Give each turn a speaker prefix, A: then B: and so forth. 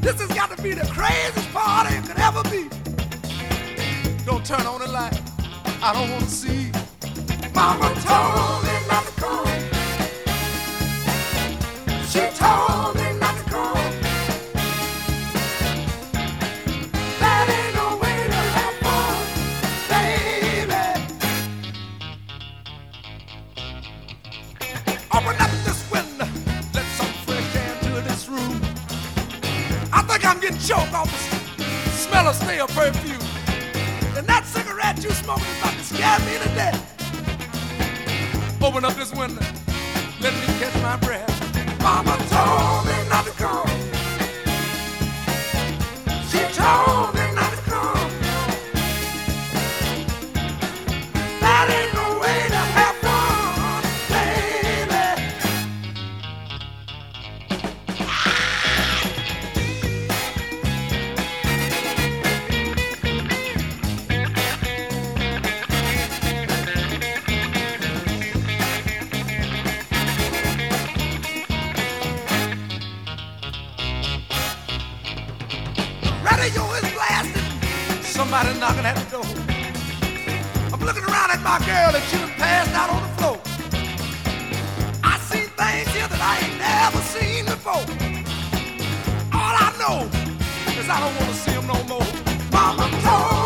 A: This has got to be the craziest party it could ever be. Don't turn on the light, I don't want to see. Mama told me not to come. She told me not to come. That ain't no way to have fun, baby. Open up this window, let some fresh air into this room. I think I'm getting choked off the smell of stale perfume. And that cigarette you smoking is about to scare me to death. Open up this window, let me catch my breath. Mama told me not to come. She told me not to come. That ain't no way to have fun, baby. Radio is blasting. Somebody knocking at the door. I'm looking around at my girl and she done passed out on the floor. I seen things here that I ain't never seen before. All I know is I don't want to see them no more. Mama told